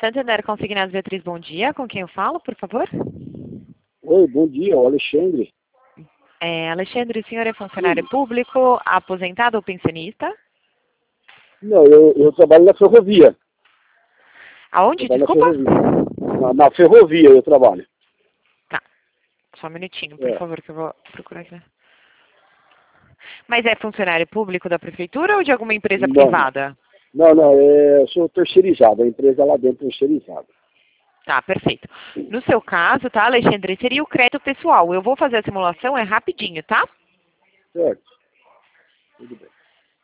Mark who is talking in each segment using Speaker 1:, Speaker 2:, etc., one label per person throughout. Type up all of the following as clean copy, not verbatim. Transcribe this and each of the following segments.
Speaker 1: Santander Consignados Beatriz, bom dia. Com quem eu falo, por favor?
Speaker 2: Oi, bom dia, o Alexandre.
Speaker 1: Alexandre, o senhor é funcionário público, aposentado ou pensionista?
Speaker 2: Não, eu trabalho na ferrovia.
Speaker 1: Aonde?
Speaker 2: Trabalho
Speaker 1: Desculpa?
Speaker 2: na ferrovia. Na ferrovia eu trabalho.
Speaker 1: Tá. Só um minutinho, por
Speaker 2: É.
Speaker 1: favor, que eu vou procurar aqui. Mas é funcionário público da prefeitura ou de alguma empresa privada?
Speaker 2: Não, eu sou terceirizado, a empresa lá dentro é terceirizada.
Speaker 1: Tá, perfeito. No seu caso, tá, Alexandre, seria o crédito pessoal. Eu vou fazer a simulação, é rapidinho, tá?
Speaker 2: Certo. Tudo bem.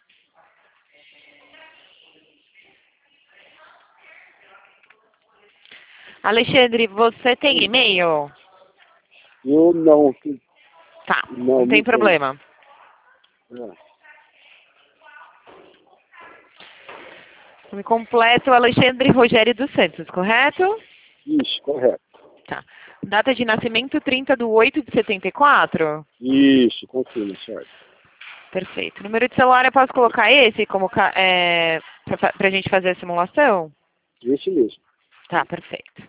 Speaker 1: Alexandre, você tem e-mail?
Speaker 2: Eu não.
Speaker 1: Tá,
Speaker 2: Não
Speaker 1: não tem problema.
Speaker 2: É.
Speaker 1: Nome completo, Alexandre Rogério dos Santos, correto?
Speaker 2: Isso, correto.
Speaker 1: Tá. Data de nascimento 30/8/74?
Speaker 2: Isso, confirma, certo.
Speaker 1: Perfeito. Número de celular, eu posso colocar esse como pra gente fazer a simulação?
Speaker 2: Esse mesmo.
Speaker 1: Tá, perfeito.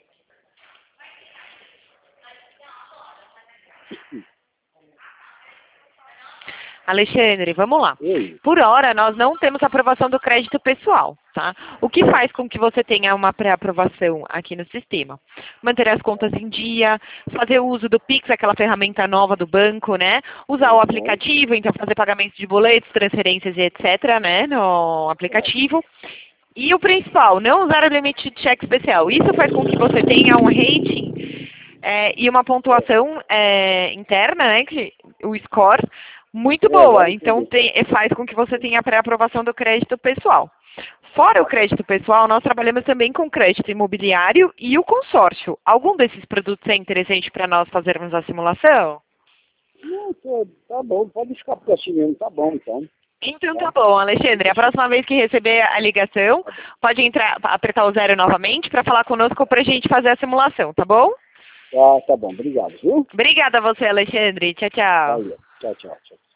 Speaker 1: Alexandre, vamos lá.
Speaker 2: Oi.
Speaker 1: Por hora, nós não temos aprovação do crédito pessoal, tá? O que faz com que você tenha uma pré-aprovação aqui no sistema? Manter as contas em dia, fazer uso do Pix, aquela ferramenta nova do banco, né? Usar o aplicativo, então fazer pagamentos de boletos, transferências e etc., né? No aplicativo. E o principal, não usar o limite de cheque especial. Isso faz com que você tenha um rating e uma pontuação interna, né? O score, muito boa. Então, faz com que você tenha a pré-aprovação do crédito pessoal. Fora o crédito pessoal, nós trabalhamos também com crédito imobiliário e o consórcio. Algum desses produtos é interessante para nós fazermos a simulação?
Speaker 2: Não, tá bom, pode ficar por assim mesmo, tá bom então.
Speaker 1: Então tá bom, Alexandre. A próxima vez que receber a ligação, pode apertar o 0 novamente para falar conosco para a gente fazer a simulação, tá bom?
Speaker 2: Tá bom, obrigado, viu?
Speaker 1: Obrigada a você, Alexandre. Tchau, tchau.
Speaker 2: Valeu. Tchau, tchau, tchau.